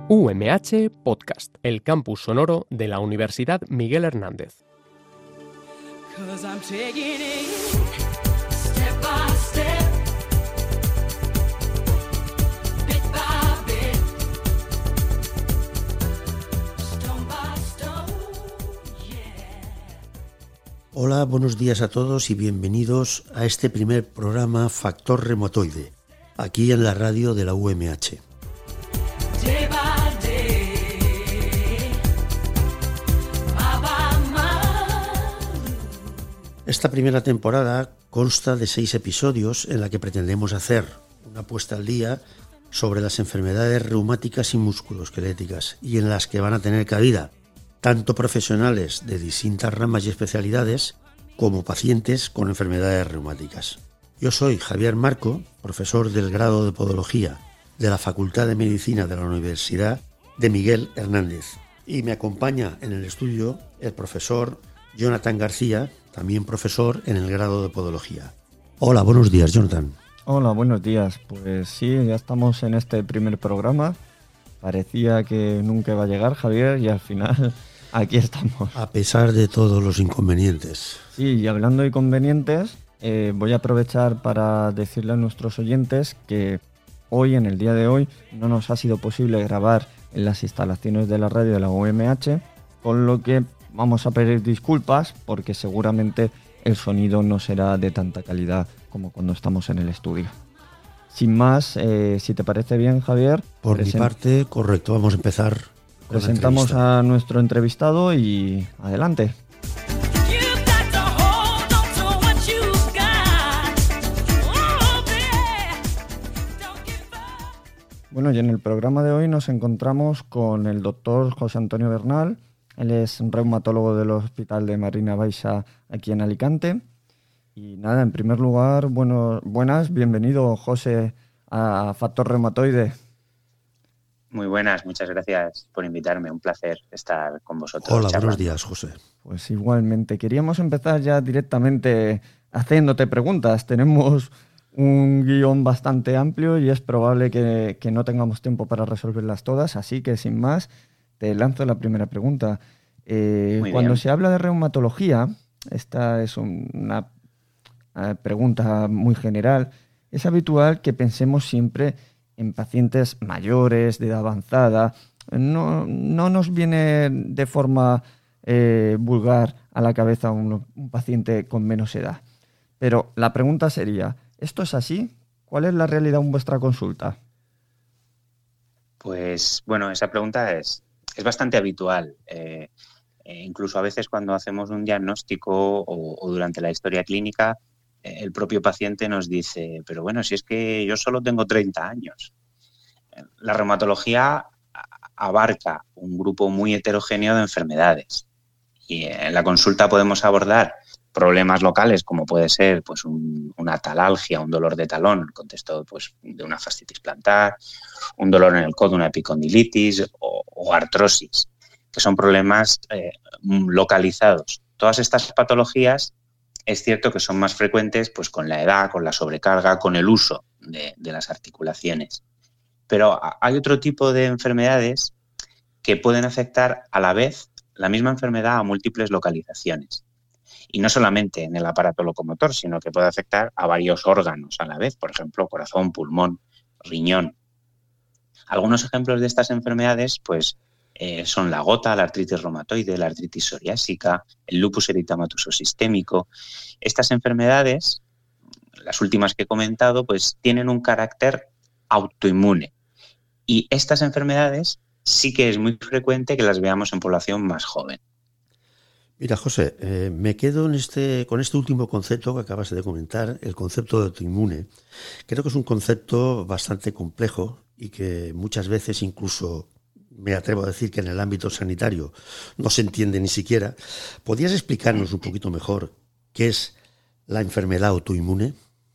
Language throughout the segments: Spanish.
UMH Podcast, el campus sonoro de la Universidad Miguel Hernández. Hola, buenos días a todos y bienvenidos a este primer programa Factor Reumatoide, aquí en la radio de la UMH. Esta primera temporada consta de 6 episodios en la que pretendemos hacer una puesta al día sobre las enfermedades reumáticas y musculoesqueléticas y en las que van a tener cabida tanto profesionales de distintas ramas y especialidades como pacientes con enfermedades reumáticas. Yo soy Javier Marco, profesor del grado de Podología de la Facultad de Medicina de la Universidad de Miguel Hernández, y me acompaña en el estudio el profesor Jonathan García, también profesor en el grado de Podología. Hola, buenos días, Jonathan. Hola, buenos días. Pues sí, ya estamos en este primer programa. Parecía que nunca iba a llegar, Javier, y al final aquí estamos. A pesar de todos los inconvenientes. Sí, y hablando de inconvenientes, voy a aprovechar para decirle a nuestros oyentes que hoy, en el día de hoy, no nos ha sido posible grabar en las instalaciones de la radio de la UMH, con lo que vamos a pedir disculpas porque seguramente el sonido no será de tanta calidad como cuando estamos en el estudio. Sin más, si te parece bien, Javier... Por mi parte, correcto. Vamos a empezar con presentamos a nuestro entrevistado y adelante. Bueno, y en el programa de hoy nos encontramos con el doctor José Antonio Bernal. Él es reumatólogo del Hospital de Marina Baixa aquí en Alicante. Y nada, en primer lugar, buenas, bienvenido José a Factor Reumatoide. Muy buenas, muchas gracias por invitarme, un placer estar con vosotros. Hola, charlando. buenos días, José. Pues igualmente, queríamos empezar ya directamente haciéndote preguntas. Tenemos un guión bastante amplio y es probable que no tengamos tiempo para resolverlas todas, así que sin más, te lanzo la primera pregunta. Cuando se habla de reumatología, esta es una pregunta muy general, es habitual que pensemos siempre en pacientes mayores, de edad avanzada. No nos viene de forma vulgar a la cabeza un paciente con menos edad. Pero la pregunta sería, ¿esto es así? ¿Cuál es la realidad en vuestra consulta? Pues bueno, esa pregunta es bastante habitual. Incluso a veces cuando hacemos un diagnóstico o durante la historia clínica, el propio paciente nos dice, pero bueno, si es que yo solo tengo 30 años. La reumatología abarca un grupo muy heterogéneo de enfermedades y en la consulta podemos abordar problemas locales como puede ser pues una talalgia, un dolor de talón, en el contexto pues, de una fascitis plantar, un dolor en el codo, una epicondilitis o artrosis, que son problemas localizados. Todas estas patologías es cierto que son más frecuentes pues, con la edad, con la sobrecarga, con el uso de las articulaciones. Pero hay otro tipo de enfermedades que pueden afectar a la vez la misma enfermedad a múltiples localizaciones. Y no solamente en el aparato locomotor, sino que puede afectar a varios órganos a la vez, por ejemplo, corazón, pulmón, riñón. Algunos ejemplos de estas enfermedades pues, son la gota, la artritis reumatoide, la artritis psoriásica, el lupus eritematoso sistémico. Estas enfermedades, las últimas que he comentado, pues tienen un carácter autoinmune. Y estas enfermedades sí que es muy frecuente que las veamos en población más joven. Mira, José, me quedo con este último concepto que acabas de comentar, el concepto de autoinmune. Creo que es un concepto bastante complejo y que muchas veces incluso me atrevo a decir que en el ámbito sanitario no se entiende ni siquiera. ¿Podrías explicarnos un poquito mejor qué es la enfermedad autoinmune?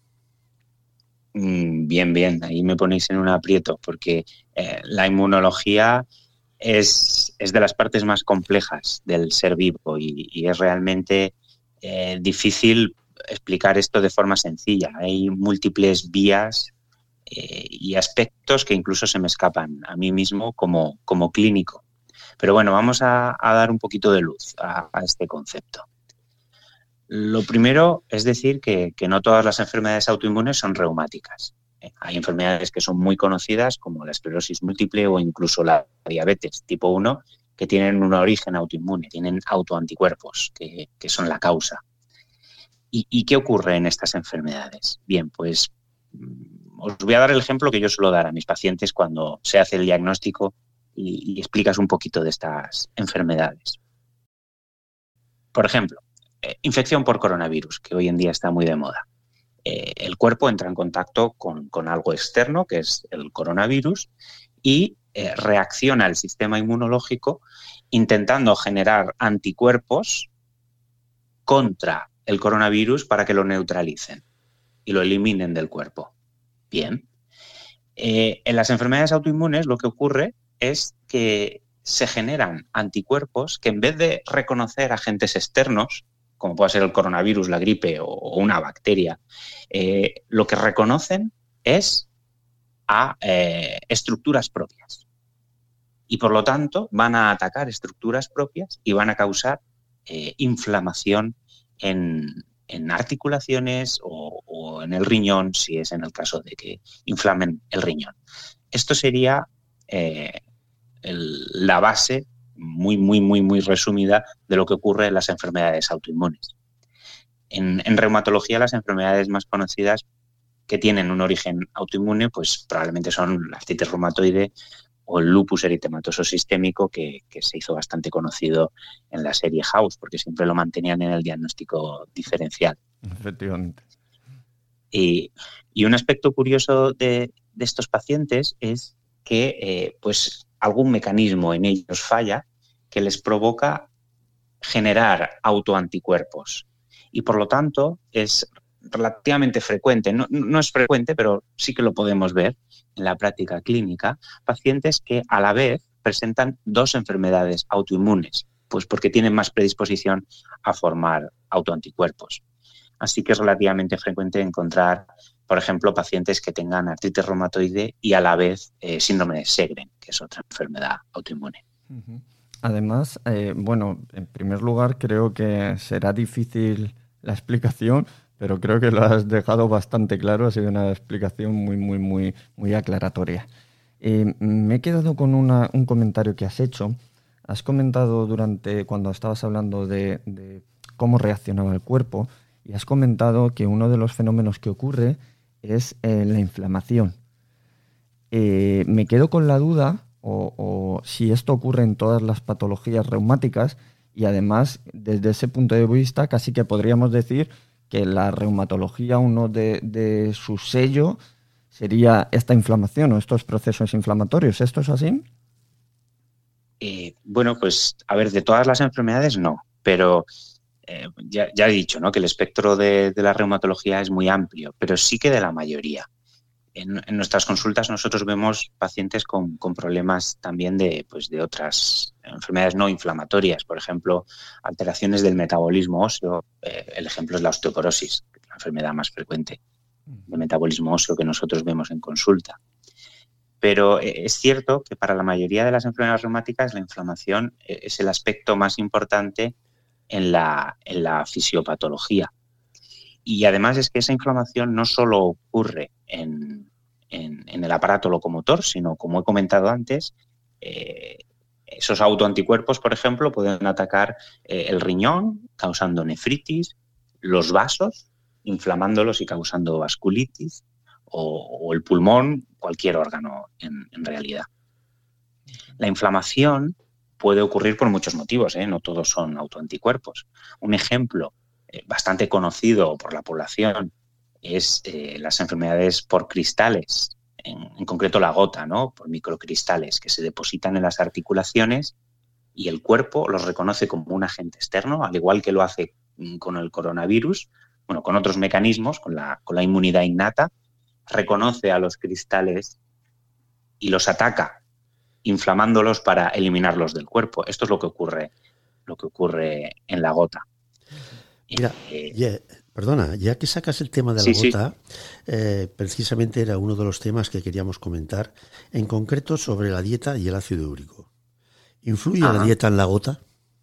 Bien, ahí me ponéis en un aprieto porque la inmunología es de las partes más complejas del ser vivo y es realmente difícil explicar esto de forma sencilla. Hay múltiples vías y aspectos que incluso se me escapan a mí mismo como clínico. Pero bueno, vamos a dar un poquito de luz a este concepto. Lo primero es decir que no todas las enfermedades autoinmunes son reumáticas. Hay enfermedades que son muy conocidas, como la esclerosis múltiple o incluso la diabetes tipo 1, que tienen un origen autoinmune, tienen autoanticuerpos que son la causa. ¿Y qué ocurre en estas enfermedades? Bien, pues os voy a dar el ejemplo que yo suelo dar a mis pacientes cuando se hace el diagnóstico y explicas un poquito de estas enfermedades. Por ejemplo, infección por coronavirus, que hoy en día está muy de moda. El cuerpo entra en contacto con algo externo, que es el coronavirus, y reacciona el sistema inmunológico intentando generar anticuerpos contra el coronavirus para que lo neutralicen y lo eliminen del cuerpo. Bien. En las enfermedades autoinmunes lo que ocurre es que se generan anticuerpos que en vez de reconocer agentes externos, como puede ser el coronavirus, la gripe o una bacteria, lo que reconocen es a estructuras propias. Y por lo tanto van a atacar estructuras propias y van a causar inflamación en articulaciones o en el riñón, si es en el caso de que inflamen el riñón. Esto sería la base muy resumida de lo que ocurre en las enfermedades autoinmunes. En reumatología, las enfermedades más conocidas que tienen un origen autoinmune, pues probablemente son la artritis reumatoide o el lupus eritematoso sistémico, que se hizo bastante conocido en la serie House, porque siempre lo mantenían en el diagnóstico diferencial. Efectivamente. Y un aspecto curioso de estos pacientes es que pues algún mecanismo en ellos falla que les provoca generar autoanticuerpos. Y por lo tanto es relativamente frecuente, no es frecuente, pero sí que lo podemos ver en la práctica clínica, pacientes que a la vez presentan dos enfermedades autoinmunes, pues porque tienen más predisposición a formar autoanticuerpos. Así que es relativamente frecuente encontrar, por ejemplo, pacientes que tengan artritis reumatoide y a la vez síndrome de Sjögren, que es otra enfermedad autoinmune. Además, en primer lugar creo que será difícil la explicación, pero creo que lo has dejado bastante claro, ha sido una explicación muy aclaratoria. Me he quedado con un comentario que has hecho. Has comentado cuando estabas hablando de cómo reaccionaba el cuerpo, y has comentado que uno de los fenómenos que ocurre es la inflamación. Me quedo con la duda o si esto ocurre en todas las patologías reumáticas, y además, desde ese punto de vista, casi que podríamos decir que la reumatología, uno de su sello sería esta inflamación o estos procesos inflamatorios. ¿Esto es así? Pues, a ver, de todas las enfermedades no, pero ya he dicho, ¿no?, que el espectro de la reumatología es muy amplio, pero sí que de la mayoría. En nuestras consultas nosotros vemos pacientes con problemas también de otras enfermedades no inflamatorias, por ejemplo, alteraciones del metabolismo óseo. El ejemplo es la osteoporosis, la enfermedad más frecuente de metabolismo óseo que nosotros vemos en consulta. Pero es cierto que para la mayoría de las enfermedades reumáticas la inflamación es el aspecto más importante en la fisiopatología. Y además es que esa inflamación no solo ocurre en el aparato locomotor, sino, como he comentado antes, esos autoanticuerpos, por ejemplo, pueden atacar el riñón, causando nefritis, los vasos, inflamándolos y causando vasculitis, o el pulmón, cualquier órgano en realidad. La inflamación puede ocurrir por muchos motivos, no todos son autoanticuerpos. Un ejemplo bastante conocido por la población es las enfermedades por cristales, en concreto la gota, ¿no?, por microcristales que se depositan en las articulaciones y el cuerpo los reconoce como un agente externo, al igual que lo hace con el coronavirus, con otros mecanismos, con la inmunidad innata, reconoce a los cristales y los ataca, inflamándolos para eliminarlos del cuerpo. Esto es lo que ocurre en la gota. Mira, Perdona, ya que sacas el tema de la gota, precisamente era uno de los temas que queríamos comentar, en concreto sobre la dieta y el ácido úrico. ¿Influye la dieta en la gota?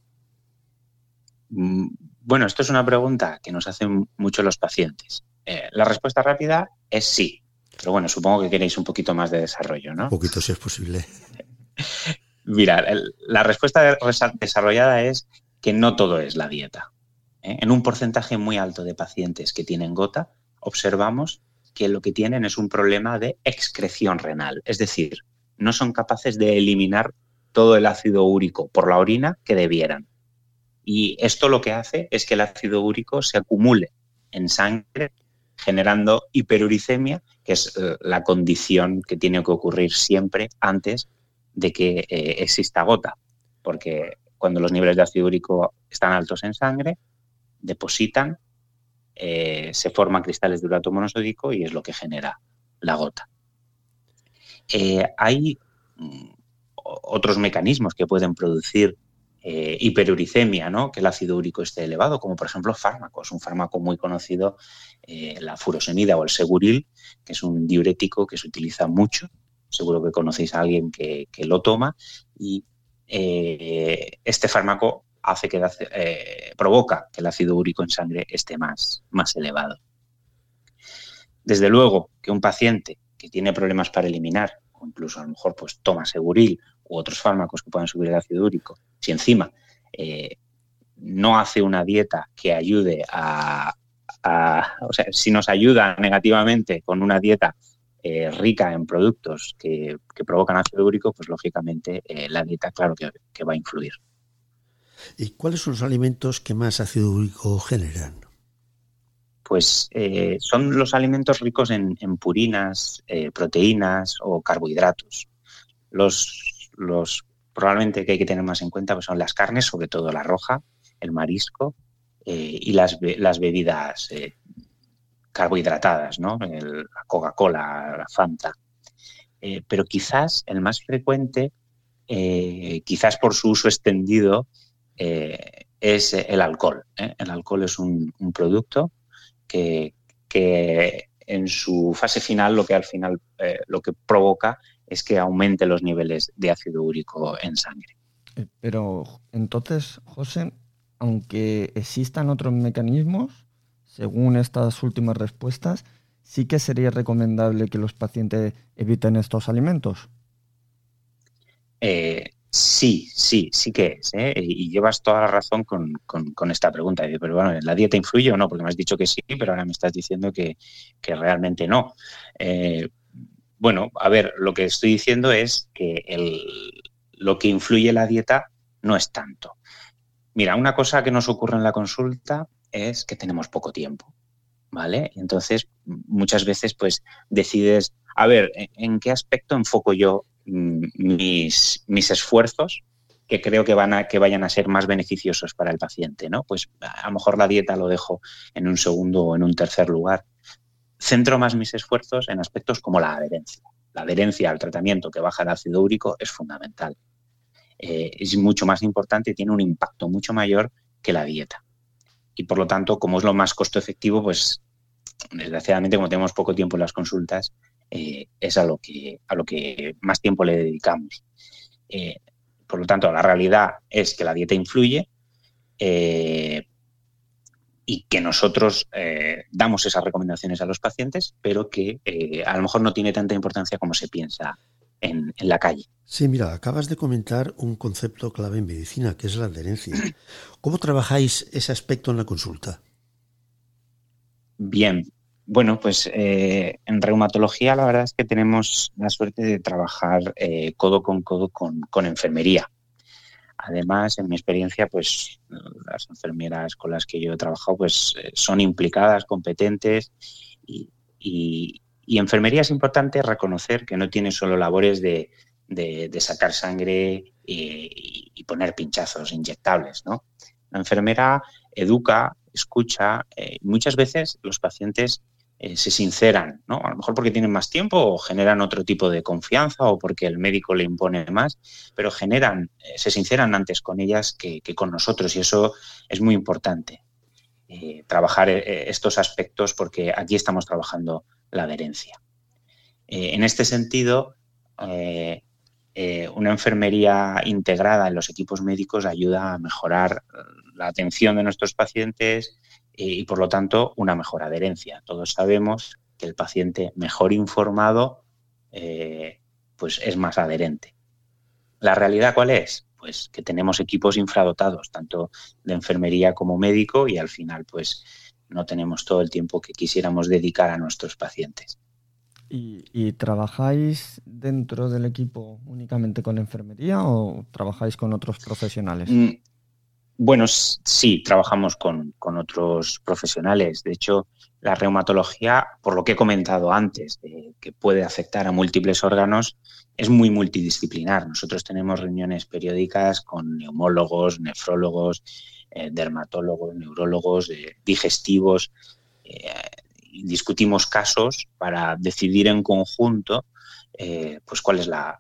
Bueno, esto es una pregunta que nos hacen mucho los pacientes. La respuesta rápida es sí, pero bueno, supongo que queréis un poquito más de desarrollo, ¿no? Un poquito, si es posible. Mira, la respuesta desarrollada es que no todo es la dieta. En un porcentaje muy alto de pacientes que tienen gota, observamos que lo que tienen es un problema de excreción renal. Es decir, no son capaces de eliminar todo el ácido úrico por la orina que debieran. Y esto lo que hace es que el ácido úrico se acumule en sangre, generando hiperuricemia, que es la condición que tiene que ocurrir siempre antes de que exista gota. Porque cuando los niveles de ácido úrico están altos en sangre, depositan, se forman cristales de urato monosódico y es lo que genera la gota. Hay otros mecanismos que pueden producir hiperuricemia, ¿no? Que el ácido úrico esté elevado, como por ejemplo fármacos. Un fármaco muy conocido, la furosemida o el Seguril, que es un diurético que se utiliza mucho. Seguro que conocéis a alguien que lo toma y este fármaco hace que provoca que el ácido úrico en sangre esté más elevado. Desde luego que un paciente que tiene problemas para eliminar, o incluso a lo mejor pues toma Seguril u otros fármacos que puedan subir el ácido úrico, si encima no hace una dieta que ayude o sea, si nos ayuda negativamente con una dieta rica en productos que provocan ácido úrico, pues lógicamente la dieta, claro que va a influir. ¿Y cuáles son los alimentos que más ácido úrico generan? Pues son los alimentos ricos en purinas, proteínas o carbohidratos. Los probablemente que hay que tener más en cuenta pues son las carnes, sobre todo la roja, el marisco y las bebidas carbohidratadas, ¿no? La Coca-Cola, la Fanta. Pero quizás el más frecuente, quizás por su uso extendido, es el alcohol. El alcohol es un producto que en su fase final lo que provoca es que aumente los niveles de ácido úrico en sangre. Pero entonces, José, aunque existan otros mecanismos, según estas últimas respuestas, sí que sería recomendable que los pacientes eviten estos alimentos. Sí que es, ¿eh? Y llevas toda la razón con esta pregunta. Pero bueno, ¿la dieta influye o no? Porque me has dicho que sí, pero ahora me estás diciendo que realmente no. Bueno, a ver, lo que estoy diciendo es que lo que influye la dieta no es tanto. Mira, una cosa que nos ocurre en la consulta es que tenemos poco tiempo, ¿vale? Entonces, muchas veces, pues, decides, a ver, ¿en qué aspecto enfoco yo mis esfuerzos que creo que vayan a ser más beneficiosos para el paciente, ¿no? Pues a lo mejor la dieta lo dejo en un segundo o en un tercer lugar. Centro más mis esfuerzos en aspectos como la adherencia. La adherencia al tratamiento que baja el ácido úrico es fundamental. Es mucho más importante y tiene un impacto mucho mayor que la dieta. Y por lo tanto, como es lo más costo efectivo, pues desgraciadamente como tenemos poco tiempo en las consultas, es a lo que más tiempo le dedicamos. Por lo tanto, la realidad es que la dieta influye y que nosotros damos esas recomendaciones a los pacientes, pero que a lo mejor no tiene tanta importancia como se piensa en la calle. Sí, mira, acabas de comentar un concepto clave en medicina, que es la adherencia. ¿Cómo trabajáis ese aspecto en la consulta? Bien. Bueno, pues en reumatología la verdad es que tenemos la suerte de trabajar codo con codo con enfermería. Además, en mi experiencia, pues las enfermeras con las que yo he trabajado pues son implicadas, competentes y enfermería es importante reconocer que no tiene solo labores de sacar sangre y poner pinchazos inyectables, ¿no? La enfermera educa, escucha, muchas veces los pacientes se sinceran, ¿no? A lo mejor porque tienen más tiempo o generan otro tipo de confianza o porque el médico le impone más, pero se sinceran antes con ellas que con nosotros y eso es muy importante. trabajar estos aspectos, porque aquí estamos trabajando la adherencia. En este sentido, una enfermería integrada en los equipos médicos ayuda a mejorar la atención de nuestros pacientes y, por lo tanto, una mejor adherencia. Todos sabemos que el paciente mejor informado pues es más adherente. ¿La realidad cuál es? Pues que tenemos equipos infradotados, tanto de enfermería como médico, y al final pues no tenemos todo el tiempo que quisiéramos dedicar a nuestros pacientes. ¿Y trabajáis dentro del equipo únicamente con enfermería o trabajáis con otros profesionales? Bueno, sí, trabajamos con otros profesionales. De hecho, la reumatología, por lo que he comentado antes, que puede afectar a múltiples órganos, es muy multidisciplinar. Nosotros tenemos reuniones periódicas con neumólogos, nefrólogos, dermatólogos, neurólogos, digestivos. Discutimos casos para decidir en conjunto pues cuál es la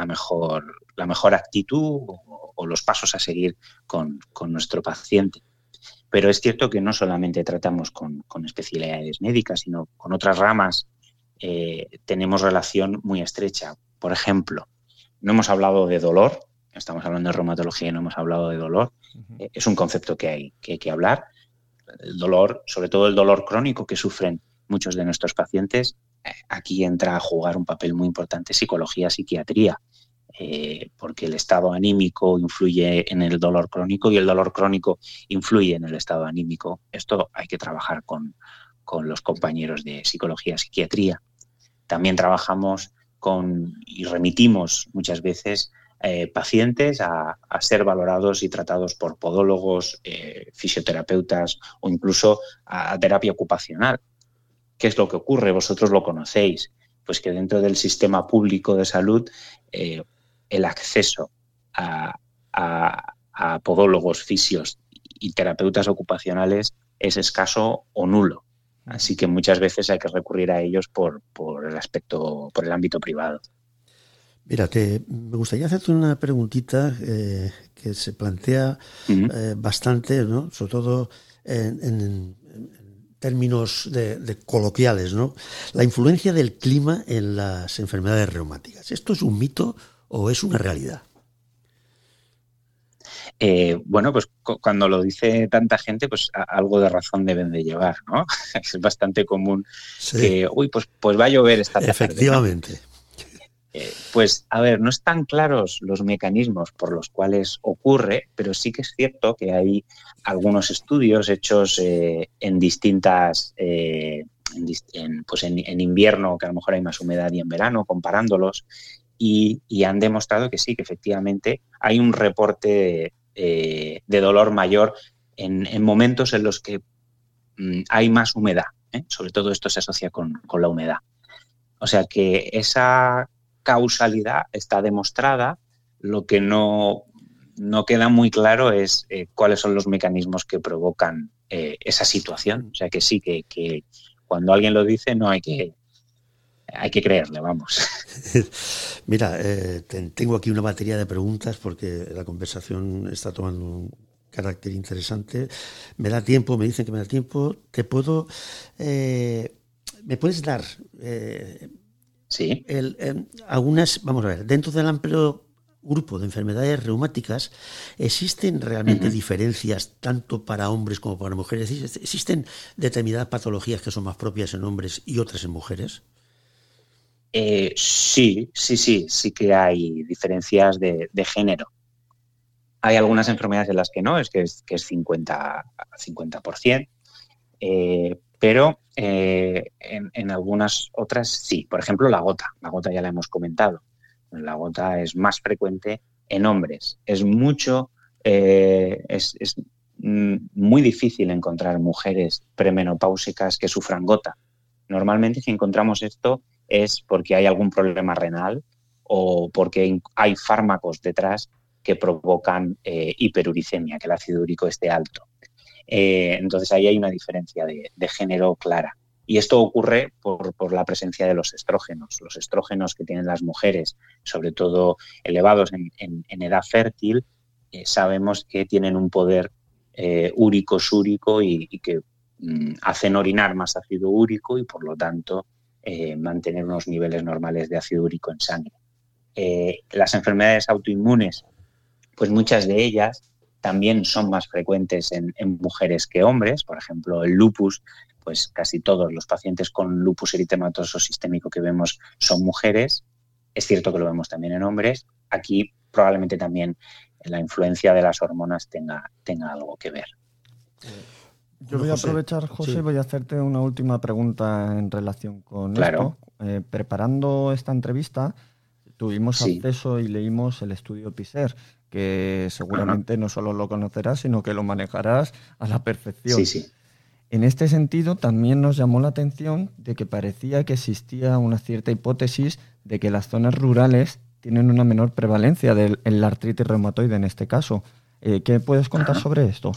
mejor actitud o los pasos a seguir con nuestro paciente. Pero es cierto que no solamente tratamos con especialidades médicas, sino con otras ramas tenemos relación muy estrecha. Por ejemplo, no hemos hablado de dolor, estamos hablando de reumatología y no hemos hablado de dolor. Es un concepto que hay que hablar. El dolor, sobre todo el dolor crónico que sufren muchos de nuestros pacientes, aquí entra a jugar un papel muy importante psicología, psiquiatría, porque el estado anímico influye en el dolor crónico y el dolor crónico influye en el estado anímico. Esto hay que trabajar con los compañeros de psicología, psiquiatría. También trabajamos y remitimos muchas veces pacientes a ser valorados y tratados por podólogos, fisioterapeutas o incluso a terapia ocupacional. ¿Qué es lo que ocurre? Vosotros lo conocéis. Pues que dentro del sistema público de salud el acceso a podólogos, fisios y terapeutas ocupacionales es escaso o nulo. Así que muchas veces hay que recurrir a ellos por el ámbito privado. Mira, me gustaría hacerte una preguntita que se plantea bastante, ¿no? Sobre todo en términos de coloquiales, ¿no? La influencia del clima en las enfermedades reumáticas. ¿Esto es un mito o es una realidad? Bueno, pues cuando lo dice tanta gente, pues algo de razón deben de llevar, ¿no? Es bastante común que, pues va a llover esta tarde. Efectivamente. ¿No? Pues, a ver, no están claros los mecanismos por los cuales ocurre, pero sí que es cierto que hay algunos estudios hechos en distintas, en invierno, que a lo mejor hay más humedad, y en verano, comparándolos, y han demostrado que sí, que efectivamente hay un reporte de dolor mayor en momentos en los que hay más humedad, sobre todo esto se asocia con la humedad. O sea que esa causalidad está demostrada. Lo que no queda muy claro es cuáles son los mecanismos que provocan esa situación. O sea que sí, que cuando alguien lo dice no hay que creerle, vamos. Mira, tengo aquí una batería de preguntas porque la conversación está tomando un carácter interesante. Me da tiempo, me dicen que me da tiempo. ¿Me puedes dar sí. Algunas, vamos a ver, dentro del amplio grupo de enfermedades reumáticas, ¿existen realmente diferencias tanto para hombres como para mujeres? ¿Existen determinadas patologías que son más propias en hombres y otras en mujeres? Sí que hay diferencias de género. Hay algunas enfermedades en las que no, es 50%, pero en algunas otras sí. Por ejemplo, la gota ya la hemos comentado. La gota es más frecuente en hombres. Es muy difícil encontrar mujeres premenopáusicas que sufran gota. Normalmente, si encontramos esto, es porque hay algún problema renal o porque hay fármacos detrás que provocan hiperuricemia, que el ácido úrico esté alto. Entonces ahí hay una diferencia de género clara. Y esto ocurre por la presencia de los estrógenos. Los estrógenos que tienen las mujeres, sobre todo elevados en edad fértil, sabemos que tienen un poder úrico-súrico y que hacen orinar más ácido úrico y por lo tanto mantener unos niveles normales de ácido úrico en sangre. Las enfermedades autoinmunes, pues muchas de ellas también son más frecuentes en mujeres que hombres. Por ejemplo, el lupus, pues casi todos los pacientes con lupus eritematoso sistémico que vemos son mujeres. Es cierto que lo vemos también en hombres. Aquí probablemente también la influencia de las hormonas tenga algo que ver. Yo voy a aprovechar, José, sí. voy a hacerte una última pregunta en relación con Claro. esto. Preparando esta entrevista, tuvimos Sí. acceso y leímos el estudio PISER, que seguramente no solo lo conocerás, sino que lo manejarás a la perfección. Sí, sí. En este sentido, también nos llamó la atención de que parecía que existía una cierta hipótesis de que las zonas rurales tienen una menor prevalencia en la artritis reumatoide en este caso. ¿Qué puedes contar sobre esto?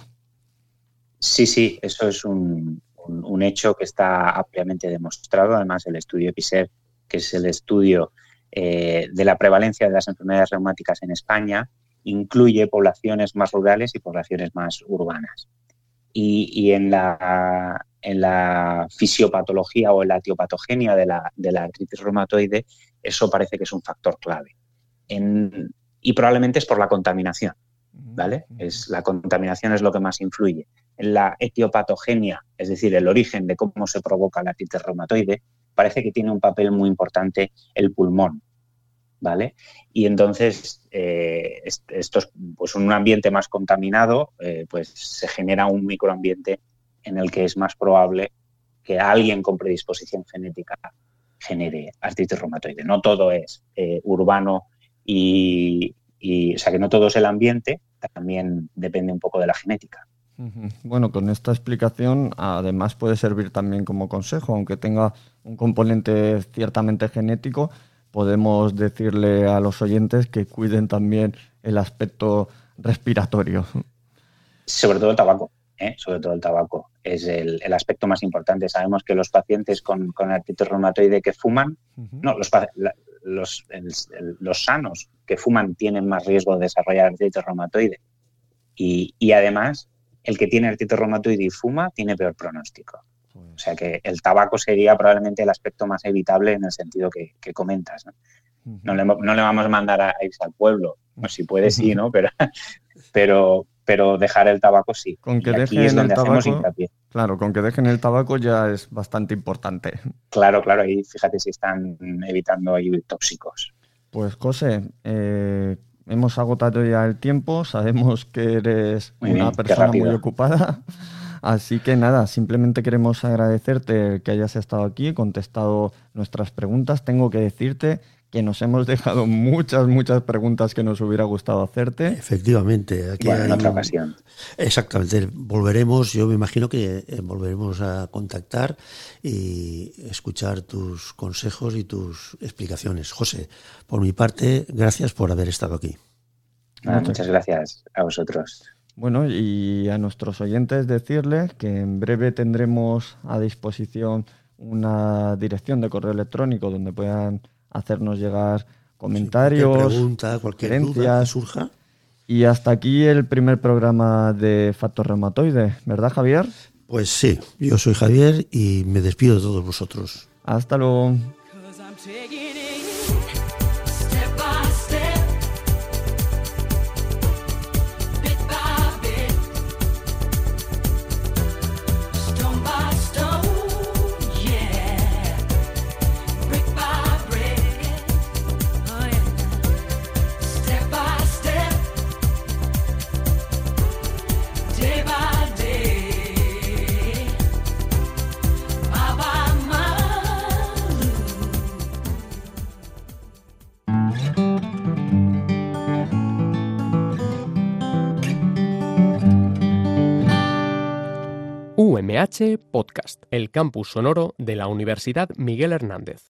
Sí, eso es un hecho que está ampliamente demostrado. Además, el estudio PISER, que es el estudio de la prevalencia de las enfermedades reumáticas en España, incluye poblaciones más rurales y poblaciones más urbanas. Y en la fisiopatología o en la etiopatogenia de la artritis reumatoide, eso parece que es un factor clave. Y probablemente es por la contaminación, ¿vale? La contaminación es lo que más influye. En la etiopatogenia, es decir, el origen de cómo se provoca la artritis reumatoide, parece que tiene un papel muy importante el pulmón, ¿vale? Y entonces, esto es pues un ambiente más contaminado, pues se genera un microambiente en el que es más probable que alguien con predisposición genética genere artritis reumatoide. No todo es urbano y o sea que no todo es el ambiente, también depende un poco de la genética. Bueno, con esta explicación además puede servir también como consejo, aunque tenga un componente ciertamente genético, podemos decirle a los oyentes que cuiden también el aspecto respiratorio. Sobre todo el tabaco, sobre todo el tabaco es el aspecto más importante. Sabemos que los pacientes con artritis reumatoide que fuman, no, los sanos que fuman tienen más riesgo de desarrollar artritis reumatoide y además el que tiene artritis reumatoide y fuma tiene peor pronóstico. O sea que el tabaco sería probablemente el aspecto más evitable en el sentido que comentas, ¿no? No le vamos a mandar a irse al pueblo. Pues si puede, sí, ¿no? Pero dejar el tabaco sí. Con que y aquí es donde hacemos hincapié. Claro, con que dejen el tabaco ya es bastante importante. Claro, ahí fíjate si están evitando ahí tóxicos. Pues José, hemos agotado ya el tiempo, sabemos que eres una persona muy ocupada. Así que nada, simplemente queremos agradecerte que hayas estado aquí, contestado nuestras preguntas. Tengo que decirte que nos hemos dejado muchas preguntas que nos hubiera gustado hacerte. Efectivamente. Aquí en otra ocasión. Exactamente. Volveremos, yo me imagino que volveremos a contactar y escuchar tus consejos y tus explicaciones. José, por mi parte, gracias por haber estado aquí. Muchas gracias a vosotros. Bueno, y a nuestros oyentes decirles que en breve tendremos a disposición una dirección de correo electrónico donde puedan hacernos llegar comentarios, cualquier pregunta, cualquier duda que surja. Y hasta aquí el primer programa de Factor Reumatoide, ¿verdad, Javier? Pues sí, yo soy Javier y me despido de todos vosotros. Hasta luego. UMH Podcast, el campus sonoro de la Universidad Miguel Hernández.